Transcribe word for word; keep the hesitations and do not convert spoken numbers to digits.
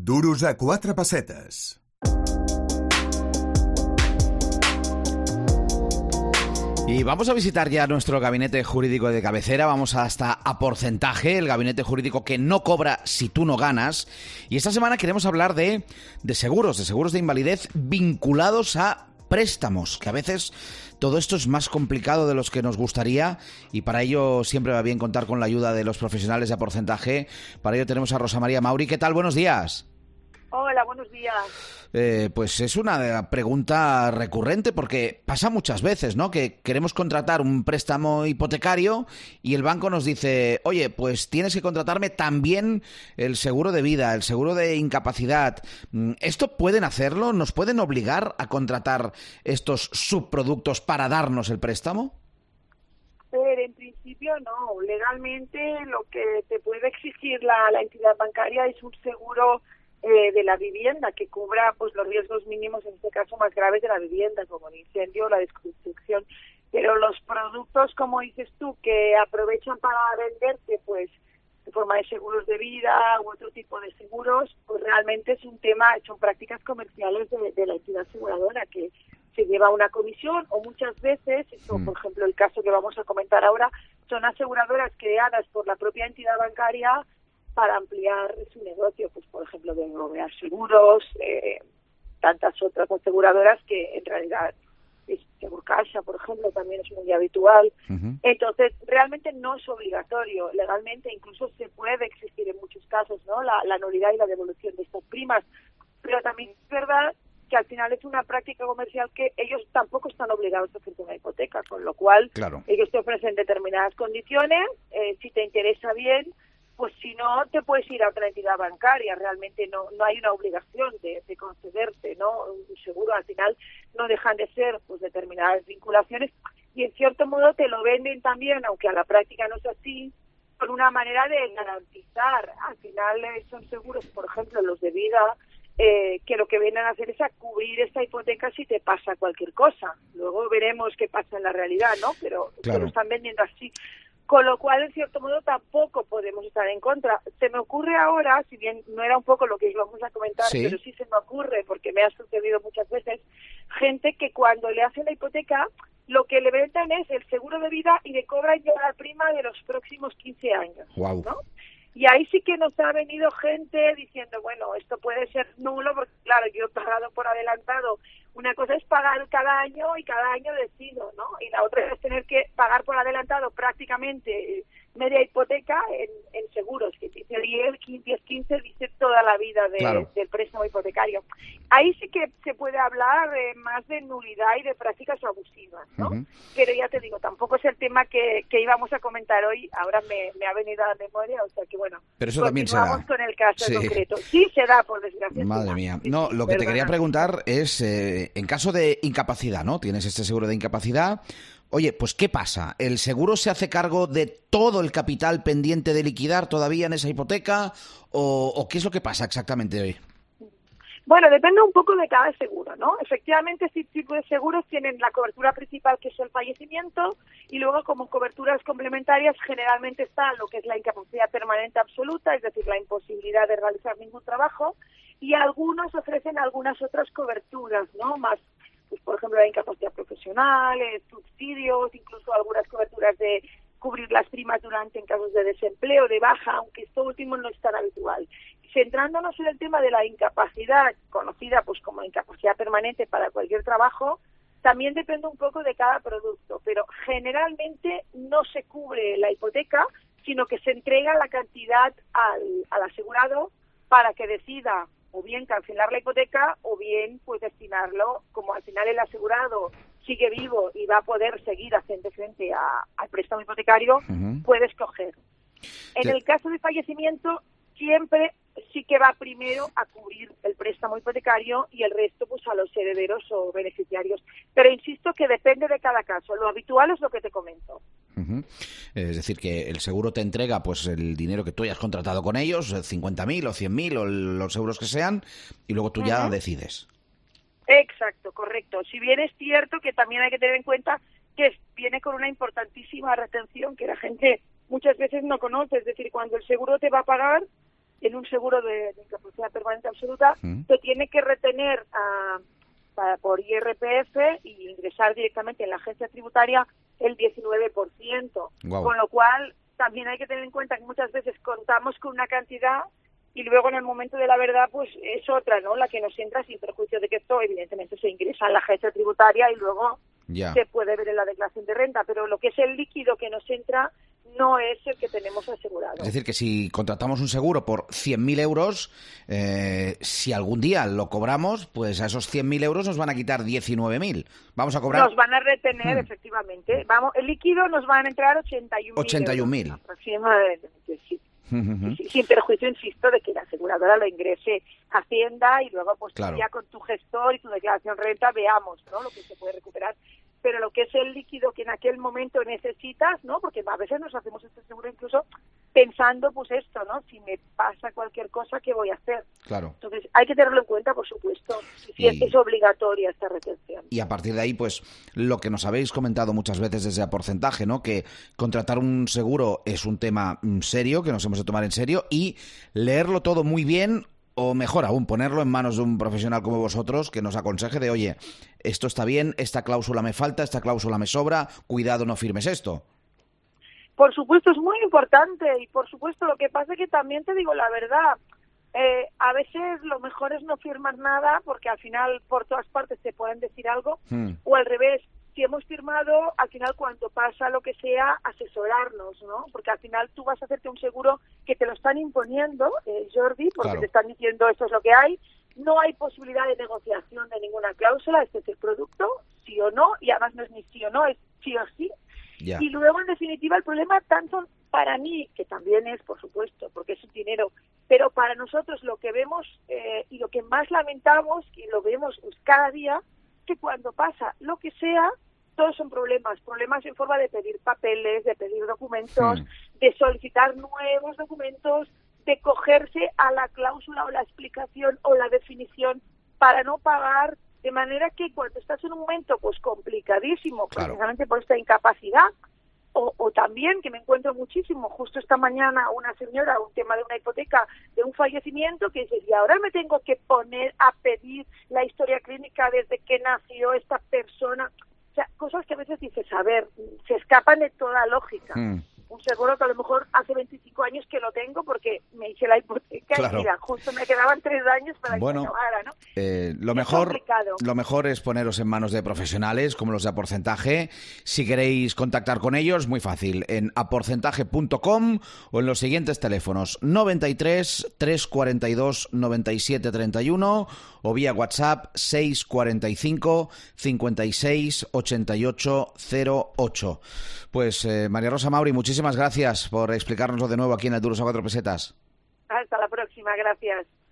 Duros a quatre pessetes. Y vamos a visitar ya nuestro gabinete jurídico de cabecera. Vamos hasta A Porcentaje, el gabinete jurídico que no cobra si tú no ganas. Y esta semana queremos hablar de, de seguros, de seguros de invalidez vinculados a préstamos, que a veces todo esto es más complicado de los que nos gustaría, y para ello siempre va bien contar con la ayuda de los profesionales de A Porcentaje. Para ello tenemos a Rosa María Mauri. ¿Qué tal? Buenos días. Hola, buenos días. Eh, pues es una pregunta recurrente porque pasa muchas veces, ¿no? Que queremos contratar un préstamo hipotecario y el banco nos dice, oye, pues tienes que contratarme también el seguro de vida, el seguro de incapacidad. ¿Esto pueden hacerlo? ¿Nos pueden obligar a contratar estos subproductos para darnos el préstamo? Pero en principio no. Legalmente lo que te puede exigir la, la entidad bancaria es un seguro Eh, de la vivienda que cubra pues los riesgos mínimos, en este caso más graves de la vivienda, como el incendio o la destrucción. Pero los productos, como dices tú, que aprovechan para venderte pues en forma de seguros de vida u otro tipo de seguros, pues realmente es un tema, son prácticas comerciales de, de la entidad aseguradora que se lleva una comisión, o muchas veces, esto, por ejemplo el caso que vamos a comentar ahora, son aseguradoras creadas por la propia entidad bancaria para ampliar su negocio, pues por ejemplo de rodear seguros, eh, tantas otras aseguradoras que en realidad es Segurcaixa, por ejemplo, también es muy habitual. Uh-huh. Entonces, realmente no es obligatorio, legalmente incluso se puede exigir en muchos casos, ¿no? La, la nulidad y la devolución de estas primas, pero también es verdad que al final es una práctica comercial que ellos tampoco están obligados a hacerte una hipoteca, con lo cual claro. Ellos te ofrecen determinadas condiciones, eh, si te interesa bien, pues si no, te puedes ir a otra entidad bancaria. Realmente no no hay una obligación de, de concederte, ¿no? Un seguro, al final no dejan de ser pues determinadas vinculaciones y en cierto modo te lo venden también, aunque a la práctica no es así, con una manera de garantizar. Al final eh, son seguros, por ejemplo, los de vida, eh, que lo que vienen a hacer es a cubrir esta hipoteca si te pasa cualquier cosa. Luego veremos qué pasa en la realidad, ¿no? Pero claro. Te lo están vendiendo así. Con lo cual, en cierto modo, tampoco podemos estar en contra. Se me ocurre ahora, si bien no era un poco lo que íbamos a comentar, ¿Sí? Pero sí se me ocurre, porque me ha sucedido muchas veces, gente que cuando le hacen la hipoteca, lo que le vendan es el seguro de vida y le cobran ya la prima de los próximos quince años. Wow. ¿No? Y ahí sí que nos ha venido gente diciendo, bueno, esto puede ser nulo, porque claro, yo he pagado por adelantado. Una cosa es pagar cada año y cada año decido, ¿no? Y la otra es tener que pagar por adelantado prácticamente media hipoteca en, en seguros, que dice diez, quince, dice toda la vida de, claro. del préstamo hipotecario. Ahí sí que se puede hablar de más de nulidad y de prácticas abusivas, ¿no? Uh-huh. Pero ya te digo, tampoco es el tema que, que íbamos a comentar hoy, ahora me, me ha venido a la memoria, o sea que bueno, pero eso también se da. con el caso sí. concreto. Sí se da, por desgracia. Madre mía. No, lo que Perdona. te quería preguntar es, eh, en caso de incapacidad, ¿no? Tienes este seguro de incapacidad. Oye, pues ¿qué pasa? ¿El seguro se hace cargo de todo el capital pendiente de liquidar todavía en esa hipoteca? ¿O, o qué es lo que pasa exactamente hoy? Bueno, depende un poco de cada seguro, ¿no? Efectivamente, este tipo de seguros tienen la cobertura principal, que es el fallecimiento, y luego como coberturas complementarias generalmente está lo que es la incapacidad permanente absoluta, es decir, la imposibilidad de realizar ningún trabajo, y algunos ofrecen algunas otras coberturas, ¿no? Más, pues por ejemplo, la incapacidad profesional, eh, subsidios, incluso algunas coberturas de cubrir las primas durante en casos de desempleo, de baja, aunque esto último no es tan habitual. Centrándonos en el tema de la incapacidad, conocida pues como incapacidad permanente para cualquier trabajo, también depende un poco de cada producto, pero generalmente no se cubre la hipoteca, sino que se entrega la cantidad al, al asegurado para que decida o bien cancelar la hipoteca o bien pues destinarlo, como al final el asegurado sigue vivo y va a poder seguir haciendo frente a, al préstamo hipotecario, uh-huh. puede escoger. En sí. el caso de fallecimiento, siempre sí que va primero a cubrir el préstamo hipotecario y el resto pues a los herederos o beneficiarios. Pero insisto que depende de cada caso. Lo habitual es lo que te comento. Uh-huh. Es decir, que el seguro te entrega pues el dinero que tú hayas contratado con ellos, cincuenta mil o cien mil o los euros que sean, y luego tú uh-huh. ya decides. Exacto, correcto. Si bien es cierto que también hay que tener en cuenta que viene con una importantísima retención que la gente muchas veces no conoce. Es decir, cuando el seguro te va a pagar, en un seguro de, de incapacidad permanente absoluta, mm. te tiene que retener a, a, por I R P F y ingresar directamente en la agencia tributaria el diecinueve por ciento. Wow. Con lo cual, también hay que tener en cuenta que muchas veces contamos con una cantidad y luego en el momento de la verdad pues es otra, ¿no? La que nos entra sin perjuicio de que esto evidentemente se ingresa en la agencia tributaria y luego ya. se puede ver en la declaración de renta, pero lo que es el líquido que nos entra no es el que tenemos asegurado. Es decir, que si contratamos un seguro por cien mil euros, eh, si algún día lo cobramos, pues a esos cien mil euros nos van a quitar diecinueve mil. Vamos a cobrar... Nos van a retener, hmm. efectivamente. Vamos, el líquido nos van a entrar ochenta y un mil. ochenta y un mil. Aproximadamente, sí. Sí, sin perjuicio, insisto, de que la aseguradora lo ingrese a Hacienda y luego pues claro. ya con tu gestor y tu declaración de renta veamos, ¿no?, lo que se puede recuperar. Pero lo que es el líquido que en aquel momento necesitas, ¿no?, porque a veces nos hacemos este seguro incluso pensando, pues esto, ¿no?, si me pasa cualquier cosa, ¿qué voy a hacer? Claro. Entonces hay que tenerlo en cuenta, por supuesto, si Y... es, es obligatoria esta retención. Y a partir de ahí, pues, lo que nos habéis comentado muchas veces desde a porcentaje, ¿no?, que contratar un seguro es un tema serio, que nos hemos de tomar en serio, y leerlo todo muy bien, o mejor aún, ponerlo en manos de un profesional como vosotros que nos aconseje de, oye, esto está bien, esta cláusula me falta, esta cláusula me sobra, cuidado, no firmes esto. Por supuesto, es muy importante, y por supuesto lo que pasa es que también te digo la verdad, eh, a veces lo mejor es no firmar nada porque al final por todas partes te pueden decir algo, Hmm. o al revés, si hemos firmado, al final cuando pasa lo que sea, asesorarnos, ¿no? Porque al final tú vas a hacerte un seguro que te lo están imponiendo, eh, Jordi, porque Claro. te están diciendo esto es lo que hay, no hay posibilidad de negociación de ninguna cláusula, este es el producto, sí o no, y además no es ni sí o no, es sí o sí. Ya. Y luego, en definitiva, el problema tanto para mí, que también es, por supuesto, porque es un dinero, pero para nosotros lo que vemos eh, y lo que más lamentamos, y lo vemos pues, cada día, que cuando pasa lo que sea, todos son problemas, problemas en forma de pedir papeles, de pedir documentos, Hmm. de solicitar nuevos documentos, de cogerse a la cláusula o la explicación o la definición para no pagar, de manera que cuando estás en un momento pues complicadísimo, Claro. precisamente por esta incapacidad, o, o también que me encuentro muchísimo, justo esta mañana una señora, un tema de una hipoteca, de un fallecimiento, que dice, y ahora me tengo que poner a pedir la historia clínica desde que nació esta persona. O sea, cosas que a veces dices, a ver, se escapan de toda lógica. Hmm. Un seguro que a lo mejor hace veinticinco años que lo tengo porque me hice la hipoteca Claro. y mira, justo me quedaban tres años para Bueno, que acabara, ¿no? Eh, lo Es mejor complicado. lo mejor es poneros en manos de profesionales como los de Aporcentaje. Si queréis contactar con ellos, muy fácil, en aporcentaje punto com o en los siguientes teléfonos noventa y tres, trescientos cuarenta y dos, noventa y siete treinta y uno o vía WhatsApp seiscientos cuarenta y cinco, cincuenta y seis, ochenta y ocho cero ocho. Pues eh, María Rosa Mauri, muchísimas gracias por explicárnoslo de nuevo aquí en el Duros a Cuatro Pesetas. Hasta la próxima, gracias.